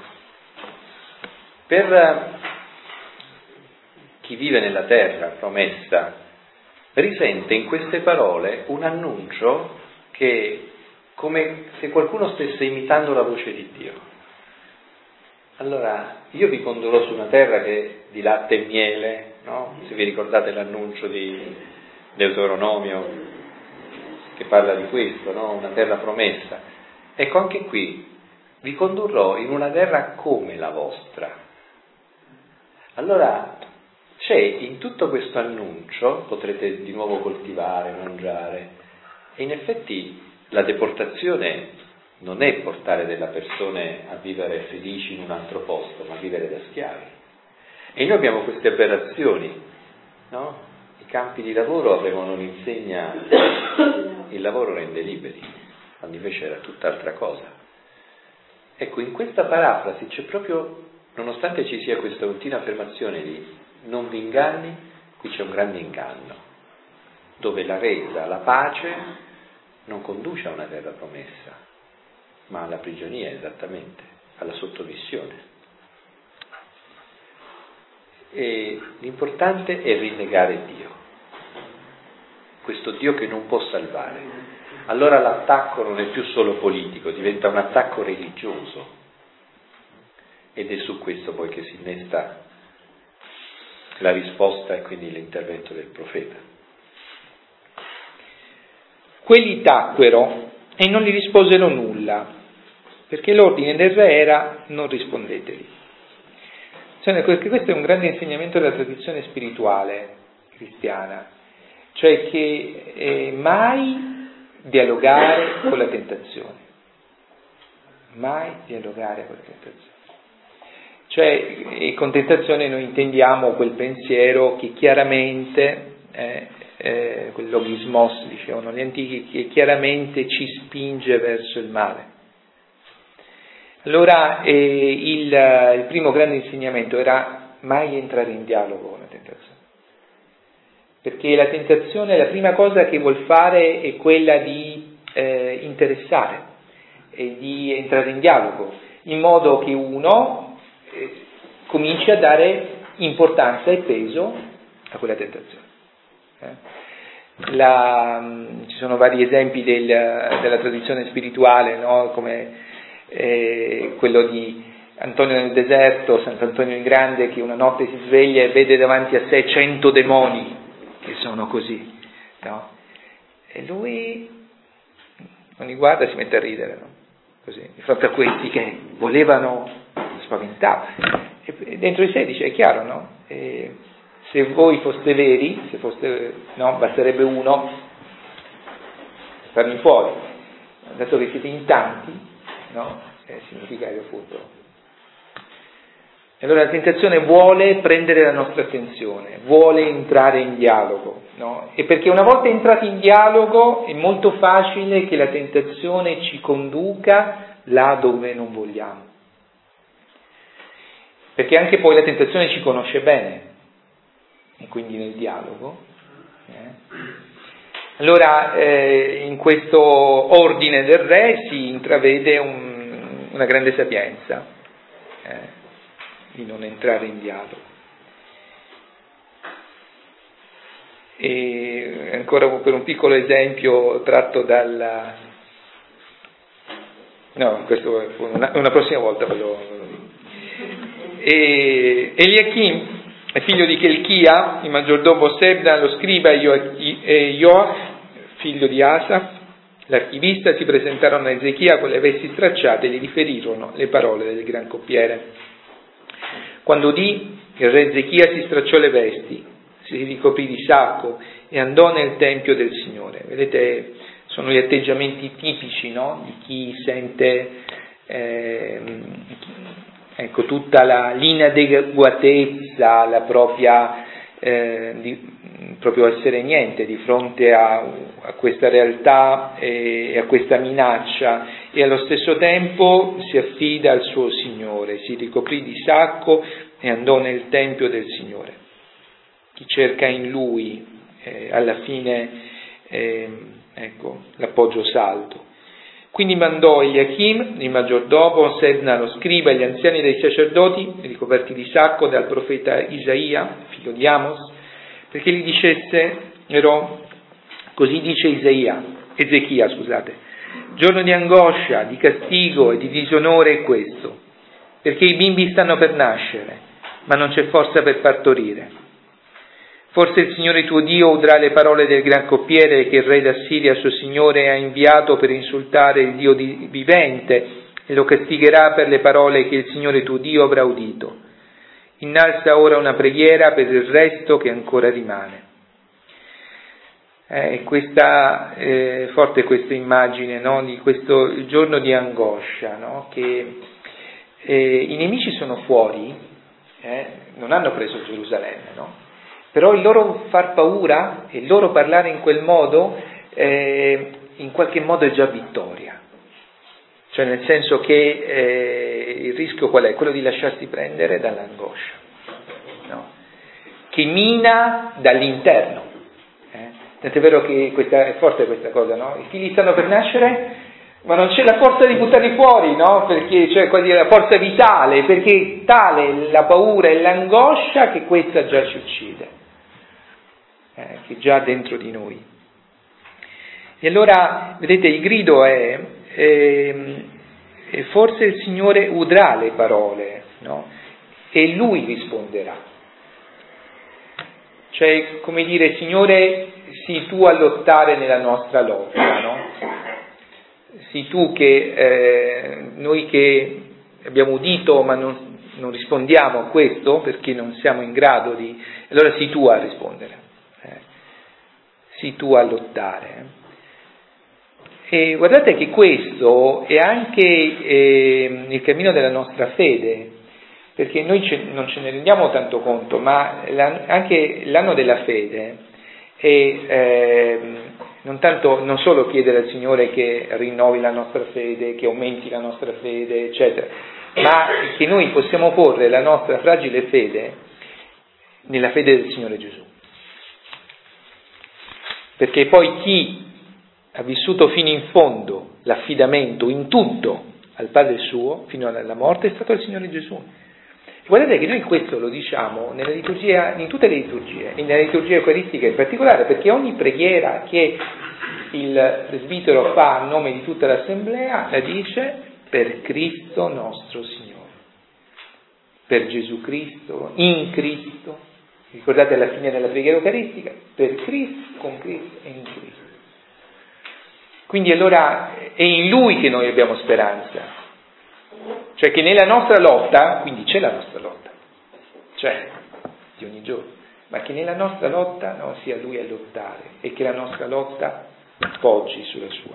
Per chi vive nella terra promessa risente in queste parole un annuncio che come se qualcuno stesse imitando la voce di Dio. Allora, io vi condurrò su una terra che è di latte e miele, no? Se vi ricordate l'annuncio di Deuteronomio che parla di questo, no? Una terra promessa. Ecco, anche qui vi condurrò in una terra come la vostra. Allora, c'è in tutto questo annuncio, potrete di nuovo coltivare, mangiare, e in effetti la deportazione non è portare delle persone a vivere felici in un altro posto, ma vivere da schiavi. E noi abbiamo queste aberrazioni, no? I campi di lavoro avevano un'insegna, il lavoro rende liberi, quando invece era tutt'altra cosa. Ecco, in questa parafrasi c'è proprio, nonostante ci sia questa continua affermazione di non vi inganni, qui c'è un grande inganno, dove la resa, la pace, non conduce a una terra promessa, ma alla prigionia esattamente, alla sottomissione. E l'importante è rinnegare Dio, questo Dio che non può salvare. Allora l'attacco non è più solo politico, diventa un attacco religioso, ed è su questo poi che si innesta la risposta e quindi l'intervento del profeta. Quelli tacquero e non gli risposero nulla, perché l'ordine del re era non rispondeteli. Cioè, questo è un grande insegnamento della tradizione spirituale cristiana, cioè che eh, mai dialogare con la tentazione, mai dialogare con la tentazione. Cioè, e con tentazione noi intendiamo quel pensiero che chiaramente, eh, eh, quel logismos, dicevano gli antichi, che chiaramente ci spinge verso il male. Allora, eh, il, il primo grande insegnamento era mai entrare in dialogo con la tentazione. Perché la tentazione, la prima cosa che vuol fare è quella di eh, interessare e di entrare in dialogo, in modo che uno eh, cominci a dare importanza e peso a quella tentazione. Eh? La, mh, ci sono vari esempi del, della tradizione spirituale, no? Come eh, quello di Antonio nel deserto, Sant'Antonio in Grande, che una notte si sveglia e vede davanti a sé cento demoni che sono così, no? E lui non li guarda e si mette a ridere, no? Così, di fronte a questi che volevano spaventare. E dentro di sé dice, è chiaro, no? E se voi foste veri, se foste, no, basterebbe uno farmi fuori, dato che siete in tanti, no? Eh, significa che appunto. E allora la tentazione vuole prendere la nostra attenzione, vuole entrare in dialogo, no? E perché una volta entrati in dialogo è molto facile che la tentazione ci conduca là dove non vogliamo. Perché anche poi la tentazione ci conosce bene, e quindi nel dialogo. Eh? Allora, eh, in questo ordine del re si intravede un, una grande sapienza, eh, di non entrare in dialogo. E ancora per un piccolo esempio tratto dalla... No, questo è una, una prossima volta ve lo, ve lo dico. E Eliachim, figlio di Chelchia, il maggiordomo Sebna, lo scriba e Joach, figlio di Asaf, l'archivista, si presentarono a Ezechia con le vesti stracciate e gli riferirono le parole del gran coppiere. Quando udì, il re Ezechia si stracciò le vesti, si ricoprì di sacco e andò nel tempio del Signore. Vedete, sono gli atteggiamenti tipici, no? Di chi sente eh, ecco, tutta la, l'inadeguatezza, la propria eh, di, proprio essere niente di fronte a, a questa realtà e a questa minaccia, e allo stesso tempo si affida al suo Signore, si ricoprì di sacco e andò nel tempio del Signore. Chi cerca in Lui eh, alla fine eh, ecco, l'appoggio saldo. Quindi mandò Eliachim, il maggiordomo, Sebna lo scriba e gli anziani dei sacerdoti, ricoperti di sacco dal profeta Isaia, figlio di Amos, perché gli dicessero, così dice Isaia, Ezechia, scusate, giorno di angoscia, di castigo e di disonore è questo, perché i bimbi stanno per nascere, ma non c'è forza per partorire. Forse il Signore tuo Dio udrà le parole del gran coppiere che il re d'Assiria, suo Signore, ha inviato per insultare il Dio vivente e lo castigherà per le parole che il Signore tuo Dio avrà udito. Innalza ora una preghiera per il resto che ancora rimane. È questa, eh, forte questa immagine, no? Di questo giorno di angoscia, no? Che eh, i nemici sono fuori, eh? Non hanno preso Gerusalemme, no? Però il loro far paura e il loro parlare in quel modo, eh, in qualche modo è già vittoria. Cioè nel senso che eh, il rischio qual è? Quello di lasciarsi prendere dall'angoscia, no? Che mina dall'interno. Eh? Tant'è vero che questa, è forte questa cosa, no? I figli stanno per nascere, ma non c'è la forza di buttarli fuori, no? Perché c'è quasi la forza vitale, perché tale la paura e l'angoscia che questa già ci uccide. Eh, che già dentro di noi. E allora, vedete, il grido è, eh, forse il Signore udrà le parole, no? E Lui risponderà. Cioè, come dire, Signore, sii Tu a lottare nella nostra lotta, no? Sii Tu che, eh, noi che abbiamo udito ma non, non rispondiamo a questo perché non siamo in grado di... Allora sii Tu a rispondere. Sii Tu a lottare. E guardate che questo è anche eh, il cammino della nostra fede, perché noi ce, non ce ne rendiamo tanto conto, ma la, anche l'anno della fede è eh, non tanto, non solo chiedere al Signore che rinnovi la nostra fede, che aumenti la nostra fede, eccetera, ma che noi possiamo porre la nostra fragile fede nella fede del Signore Gesù. Perché poi chi ha vissuto fino in fondo l'affidamento in tutto al Padre suo, fino alla morte, è stato il Signore Gesù. E guardate che noi questo lo diciamo nella liturgia, in tutte le liturgie, e nella liturgia eucaristica in particolare, perché ogni preghiera che il presbitero fa a nome di tutta l'assemblea la dice per Cristo nostro Signore, per Gesù Cristo, in Cristo. Ricordate alla fine della preghiera eucaristica, per Cristo, con Cristo e in Cristo. Quindi allora è in Lui che noi abbiamo speranza. Cioè che nella nostra lotta, quindi c'è la nostra lotta, c'è di ogni giorno, ma che nella nostra lotta no, sia Lui a lottare e che la nostra lotta poggi sulla sua.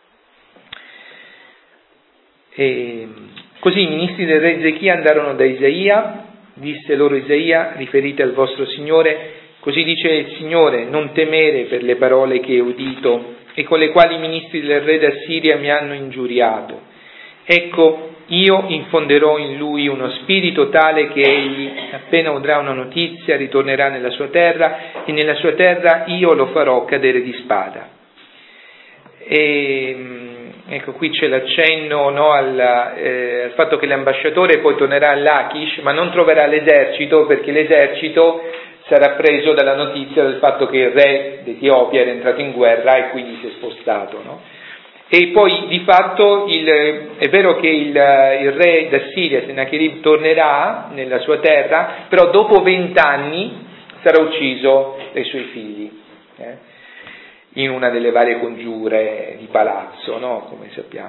E così i ministri del re Ezechia andarono da Isaia. Disse loro Isaia, riferite al vostro Signore, così dice il Signore, non temere per le parole che ho udito e con le quali i ministri del re d'Assiria mi hanno ingiuriato. Ecco, io infonderò in lui uno spirito tale che egli, appena udrà una notizia, ritornerà nella sua terra e nella sua terra io lo farò cadere di spada. E ecco, qui c'è l'accenno no, al, eh, al fatto che l'ambasciatore poi tornerà a Lachish, ma non troverà l'esercito, perché l'esercito sarà preso dalla notizia del fatto che il re d'Etiopia era entrato in guerra e quindi si è spostato. No? E poi di fatto il, è vero che il, il re d'Assiria, Sennacherib, tornerà nella sua terra, però dopo vent'anni sarà ucciso dai suoi figli. Eh? In una delle varie congiure di palazzo, no? Come sappiamo.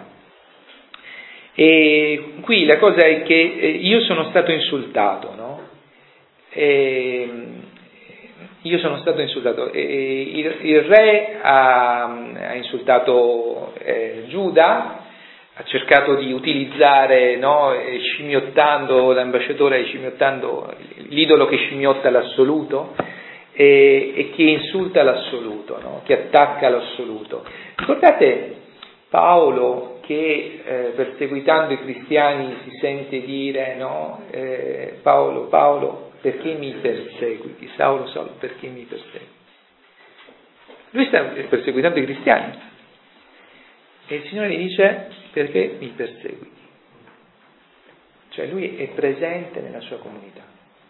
E qui la cosa è che io sono stato insultato, no? E io sono stato insultato. E il, il re ha, ha insultato eh, Giuda, ha cercato di utilizzare, no? Scimmiottando, l'ambasciatore scimmiottando l'idolo che scimmiotta l'assoluto. E, e che insulta l'assoluto, no? Che attacca l'assoluto. Ricordate Paolo che eh, perseguitando i cristiani si sente dire, no? Eh, Paolo, Paolo, perché mi persegui? Saulo, Saulo, perché mi persegui? Lui sta perseguitando i cristiani. E il Signore gli dice: perché mi perseguiti? Cioè lui è presente nella sua comunità.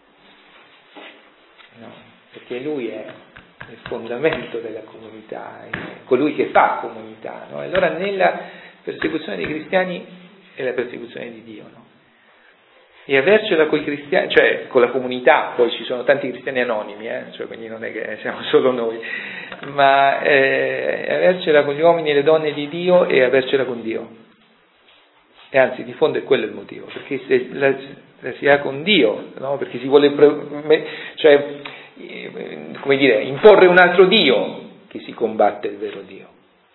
No, perché lui è il fondamento della comunità, è colui che fa comunità, no? E allora nella persecuzione dei cristiani è la persecuzione di Dio, no? E avercela con i cristiani, cioè con la comunità, poi ci sono tanti cristiani anonimi, eh? Cioè, quindi non è che siamo solo noi, ma eh, avercela con gli uomini e le donne di Dio e avercela con Dio. E anzi, di fondo è quello il motivo, perché se la, la si ha con Dio, no? Perché si vuole, pre, cioè, come dire, imporre un altro Dio, che si combatte il vero Dio.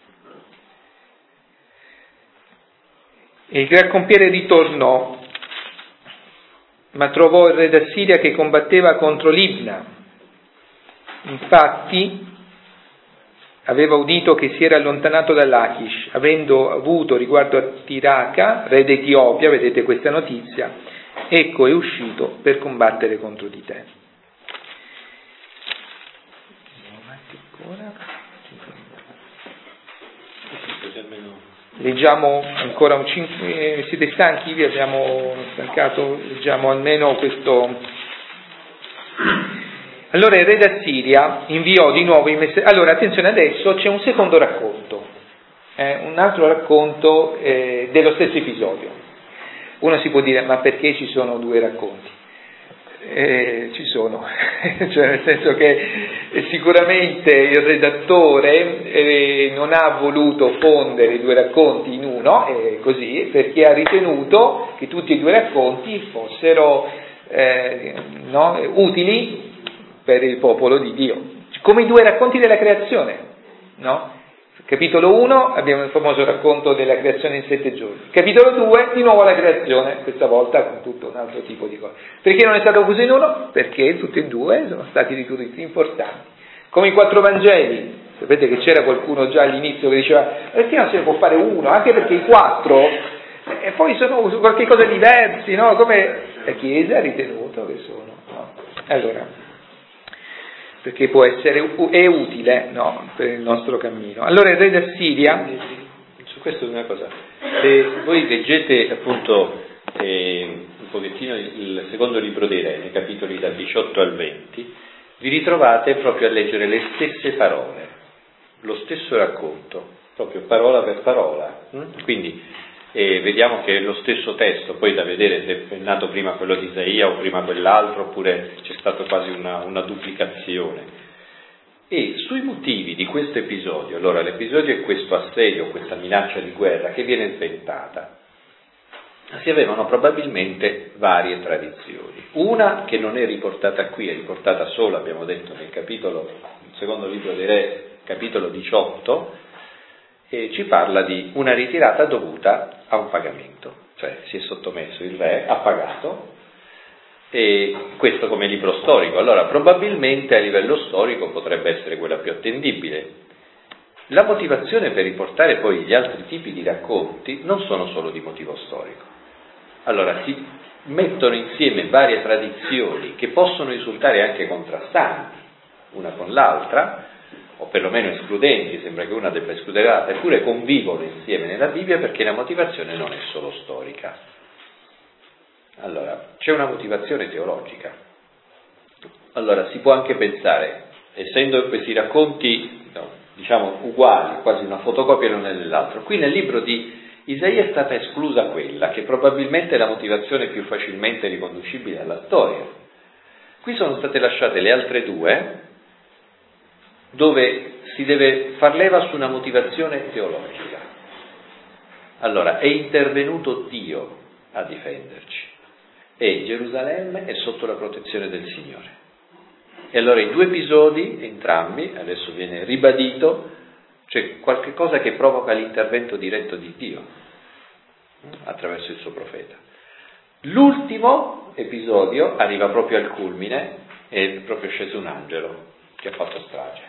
E il gran compiere ritornò, ma trovò il re d'Assiria che combatteva contro Libna. Infatti aveva udito che si era allontanato da Lachish, avendo avuto riguardo a Tiraka, re d'Etiopia, vedete questa notizia, ecco è uscito per combattere contro di te. Andiamo avanti ancora. Leggiamo ancora un cinque, siete stanchi? Vi abbiamo stancato? Leggiamo almeno questo. Allora il re d'Assiria inviò di nuovo i messaggeri. Allora attenzione, adesso c'è un secondo racconto, eh, un altro racconto eh, dello stesso episodio. Uno si può dire: ma perché ci sono due racconti? Eh, ci sono, cioè nel senso che sicuramente il redattore eh, non ha voluto fondere i due racconti in uno, eh, così, perché ha ritenuto che tutti e due racconti fossero eh, no, utili per il popolo di Dio, come i due racconti della creazione, no? Capitolo uno abbiamo il famoso racconto della creazione in sette giorni, capitolo due di nuovo la creazione, questa volta con tutto un altro tipo di cose. Perché non è stato fuso in uno? Perché tutti e due sono stati ritenuti importanti. Come i quattro Vangeli, sapete che c'era qualcuno già all'inizio che diceva: perché non se ne può fare uno? Anche perché i quattro e eh, poi sono qualche cosa diversi, no? Come la Chiesa ha ritenuto che sono, no? Allora, perché può essere, è utile, no, per il nostro cammino. Allora il re d'Assiria, su questo una cosa, se voi leggete appunto eh, un pochettino il secondo libro dei Re, nei capitoli dal diciotto al venti, vi ritrovate proprio a leggere le stesse parole, lo stesso racconto, proprio parola per parola, quindi eh, vediamo che è lo stesso testo, poi da vedere se è nato prima quello di Isaia o prima quell'altro, oppure c'è stata quasi una, una duplicazione. E sui motivi di questo episodio, allora l'episodio è questo assedio, questa minaccia di guerra che viene sventata. Si avevano probabilmente varie tradizioni. Una che non è riportata qui, è riportata solo, abbiamo detto, nel capitolo, il secondo libro dei Re, capitolo diciotto, e ci parla di una ritirata dovuta a un pagamento, cioè si è sottomesso il re, ha pagato, e questo come libro storico. Allora probabilmente a livello storico potrebbe essere quella più attendibile. La motivazione per riportare poi gli altri tipi di racconti non sono solo di motivo storico. Allora si mettono insieme varie tradizioni che possono risultare anche contrastanti una con l'altra, o perlomeno escludenti, sembra che una debba escludere l'altra, eppure convivono insieme nella Bibbia perché la motivazione non è solo storica. Allora, c'è una motivazione teologica. Allora, si può anche pensare, essendo questi racconti, no, diciamo, uguali, quasi una fotocopia l'uno dell'altro, qui nel libro di Isaia è stata esclusa quella, che probabilmente è la motivazione più facilmente riconducibile alla storia. Qui sono state lasciate le altre due, dove si deve far leva su una motivazione teologica. Allora, è intervenuto Dio a difenderci e Gerusalemme è sotto la protezione del Signore. E allora i due episodi, entrambi, adesso viene ribadito, c'è qualche cosa che provoca l'intervento diretto di Dio attraverso il suo profeta. L'ultimo episodio arriva proprio al culmine, è proprio sceso un angelo che ha fatto strage.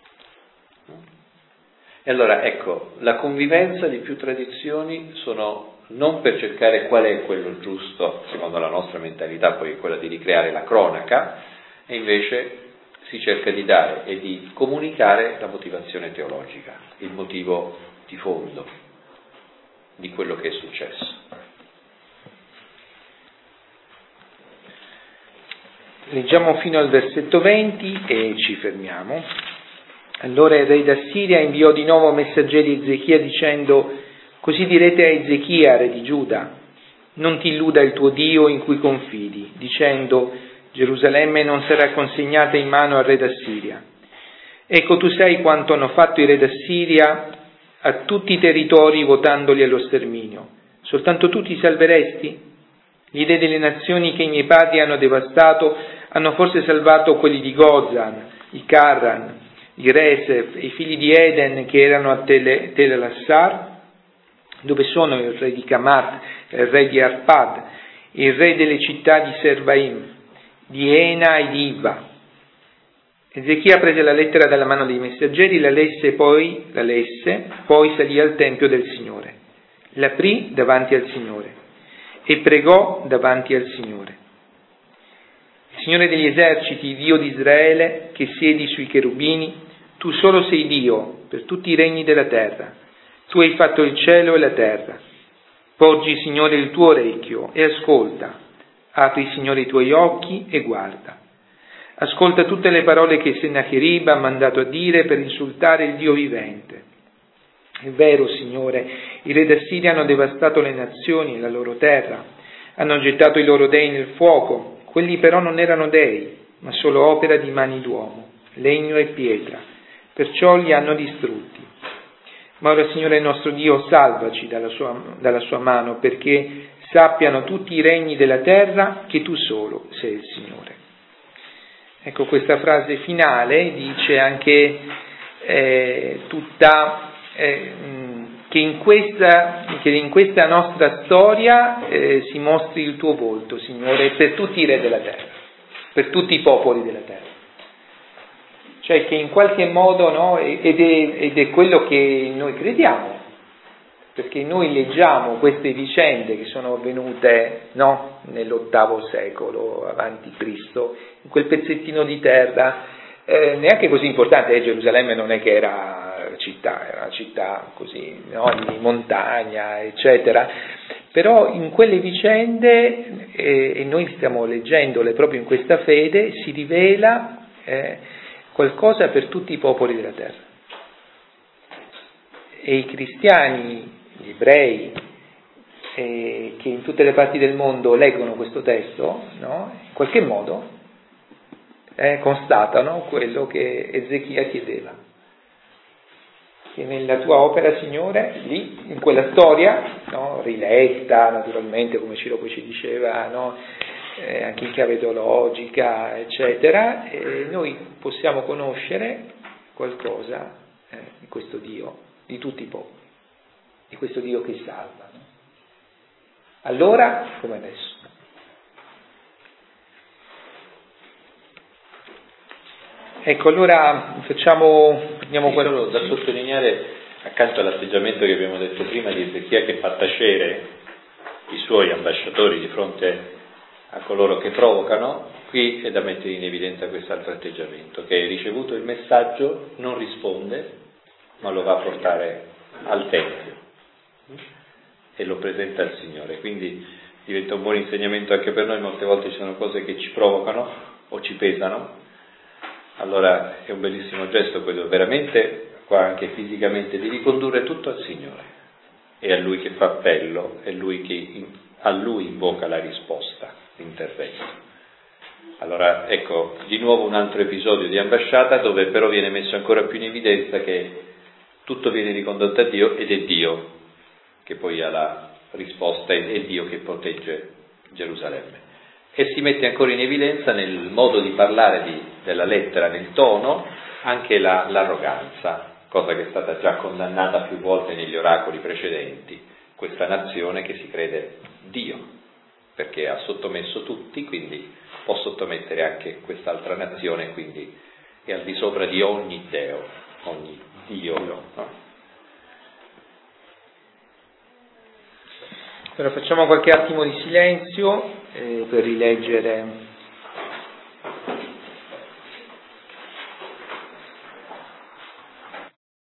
E allora ecco, la convivenza di più tradizioni sono non per cercare qual è quello giusto, secondo la nostra mentalità, poi quella di ricreare la cronaca, e invece si si cerca di dare e di comunicare la motivazione teologica, il motivo di fondo di quello che è successo. Leggiamo fino al versetto venti e ci fermiamo. Allora il re d'Assiria inviò di nuovo messaggeri a Ezechia dicendo: così direte a Ezechia, re di Giuda, non ti illuda il tuo Dio in cui confidi, dicendo: Gerusalemme non sarà consegnata in mano al re d'Assiria. Ecco, tu sai quanto hanno fatto i re d'Assiria a tutti i territori votandoli allo sterminio. Soltanto tu ti salveresti? Gli dei delle nazioni che i miei padri hanno devastato hanno forse salvato quelli di Gozan, i Carran, i Resef e i figli di Eden che erano a Tele, Telelassar? Dove sono il re di Camat, il re di Arpad, il re delle città di Servaim, di Ena e di Iva? Ezechia prese la lettera dalla mano dei messaggeri, la lesse poi, la lesse, poi salì al Tempio del Signore. L'aprì davanti al Signore e pregò davanti al Signore. Il Signore degli eserciti, Dio di Israele, che siedi sui cherubini, tu solo sei Dio per tutti i regni della terra. Tu hai fatto il cielo e la terra. Poggi, Signore, il tuo orecchio e ascolta. Apri, Signore, i tuoi occhi e guarda. Ascolta tutte le parole che Sennacherib ha mandato a dire per insultare il Dio vivente. È vero, Signore, i re d'Assiria hanno devastato le nazioni e la loro terra, hanno gettato i loro dei nel fuoco. Quelli però non erano dei, ma solo opera di mani d'uomo, legno e pietra, perciò li hanno distrutti. Ma ora, Signore nostro Dio, salvaci dalla sua, dalla sua mano, perché sappiano tutti i regni della terra che tu solo sei il Signore. Ecco, questa frase finale dice anche eh, tutta eh, che, in questa, che in questa nostra storia eh, si mostri il tuo volto, Signore, per tutti i re della terra, per tutti i popoli della terra. Cioè che in qualche modo, no, ed, è, ed è quello che noi crediamo, perché noi leggiamo queste vicende che sono avvenute, no, nell'ottavo secolo avanti Cristo, in quel pezzettino di terra, eh, neanche così importante. eh, Gerusalemme non è che era città, era una città così, no, di montagna, eccetera, però in quelle vicende, eh, e noi stiamo leggendole proprio in questa fede, si rivela eh, qualcosa per tutti i popoli della terra. E i cristiani, gli ebrei, eh, che in tutte le parti del mondo leggono questo testo, no? In qualche modo eh, constatano quello che Ezechia chiedeva. Che nella tua opera, Signore, lì, in quella storia, no, riletta naturalmente, come Ciro poi ci diceva, no, eh, anche in chiave teologica, eccetera, e noi possiamo conoscere qualcosa eh, di questo Dio, di tutti i popoli, di questo Dio che salva. No? Allora, come adesso. Ecco, allora facciamo, prendiamo sì, solo da sottolineare, accanto all'atteggiamento che abbiamo detto prima di Ezechia, che fa tacere i suoi ambasciatori di fronte a coloro che provocano, qui è da mettere in evidenza quest'altro atteggiamento, che è ricevuto il messaggio, non risponde, ma lo va a portare al Tempio e lo presenta al Signore. Quindi diventa un buon insegnamento anche per noi. Molte volte ci sono cose che ci provocano o ci pesano, allora è un bellissimo gesto quello, veramente qua anche fisicamente, di ricondurre tutto al Signore. È a Lui che fa appello, è Lui che a Lui invoca la risposta, l'intervento. Allora ecco, di nuovo un altro episodio di ambasciata, dove però viene messo ancora più in evidenza che tutto viene ricondotto a Dio, ed è Dio che poi ha la risposta, è Dio che protegge Gerusalemme. E si mette ancora in evidenza nel modo di parlare di, della lettera, nel tono, anche la, l'arroganza, cosa che è stata già condannata più volte negli oracoli precedenti, questa nazione che si crede Dio, perché ha sottomesso tutti, quindi può sottomettere anche quest'altra nazione, quindi è al di sopra di ogni Deo, ogni Dio, no? Allora facciamo qualche attimo di silenzio eh, per rileggere